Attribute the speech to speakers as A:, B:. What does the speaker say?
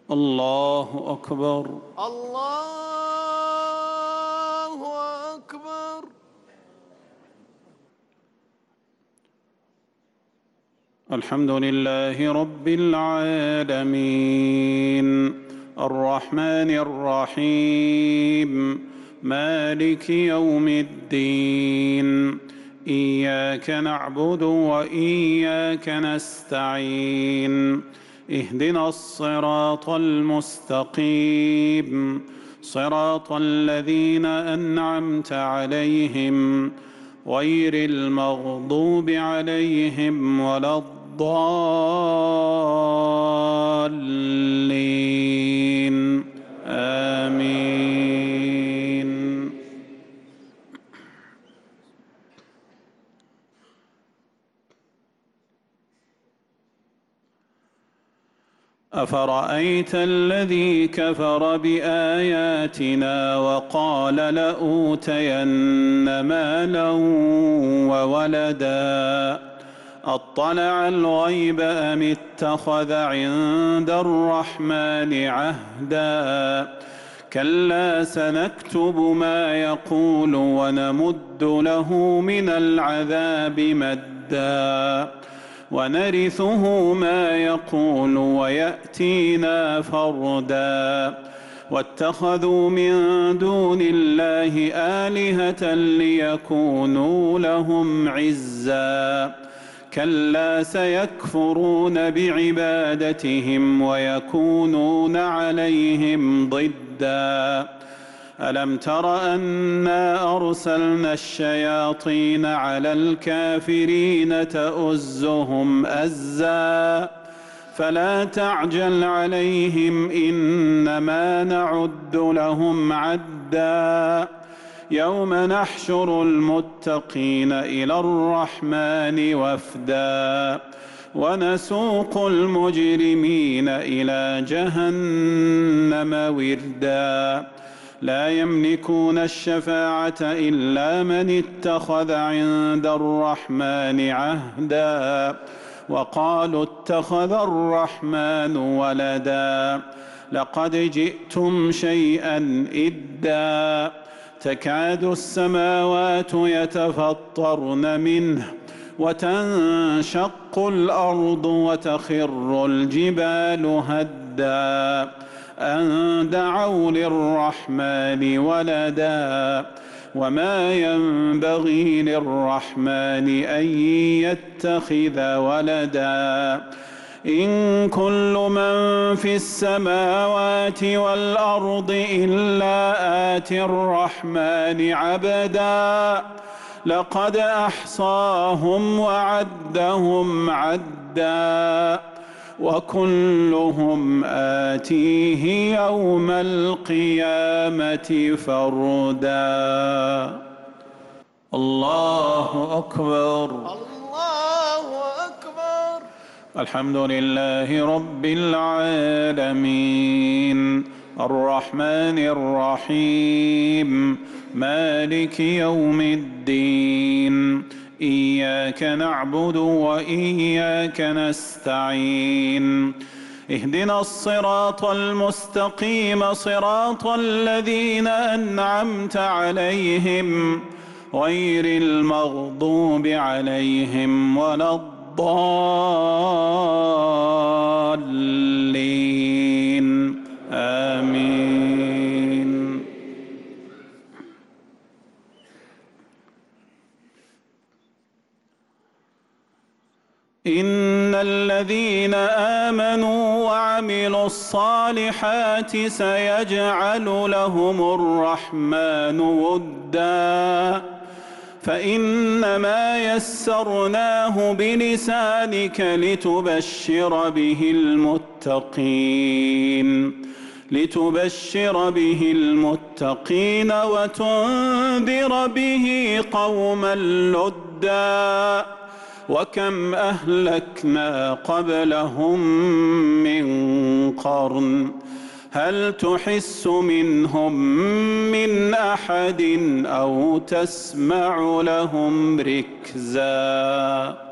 A: الله أكبر.
B: الله أكبر.
A: الحمد لله رب العالمين الرحمن الرحيم مالك يوم الدين إياك نعبد وإياك نستعين اهدنا الصراط المستقيم صراط الذين أنعمت عليهم غير المغضوب عليهم ولا الضالين آمين. أفرأيت الذي كفر بآياتنا وقال لأوتين مالا وولدا أطلع الغيب أم اتخذ عند الرحمن عهدا كلا سنكتب ما يقول ونمد له من العذاب مدا ونرثه ما يقول ويأتينا فردا واتخذوا من دون الله آلهة ليكونوا لهم عزا كلا سيكفرون بعبادتهم ويكونون عليهم ضدا ألم تر أنا أرسلنا الشياطين على الكافرين تؤزهم أزا فلا تعجل عليهم إنما نعد لهم عدا يوم نحشر المتقين إلى الرحمن وفدا ونسوق المجرمين إلى جهنم وردا لا يملكون الشفاعة إلا من اتخذ عند الرحمن عهدا وقالوا اتخذ الرحمن ولدا لقد جئتم شيئا إدا تكاد السماوات يتفطرن منه وتنشق الأرض وتخر الجبال هدا أن دعوا للرحمن ولدا وما ينبغي للرحمن أن يتخذ ولدا إن كل من في السماوات والأرض إلا آتي الرحمن عبدا لقد أحصاهم وعدهم عدا وكلهم آتيه يوم القيامة فردا. الله أكبر.
B: الله أكبر.
A: الحمد لله رب العالمين الرحمن الرحيم مالك يوم الدين إياك نعبد وإياك نستعين اهدنا الصراط المستقيم صراط الذين أنعمت عليهم غير المغضوب عليهم ولا الضالين آمين. إن الذين آمنوا وعملوا الصالحات سيجعل لهم الرحمن ودا فإنما يسرناه بلسانك لتبشر به المتقين وتنذر به قوما لدا وكم أهلكنا قبلهم من قرن هل تحس منهم من أحد أو تسمع لهم ركزا.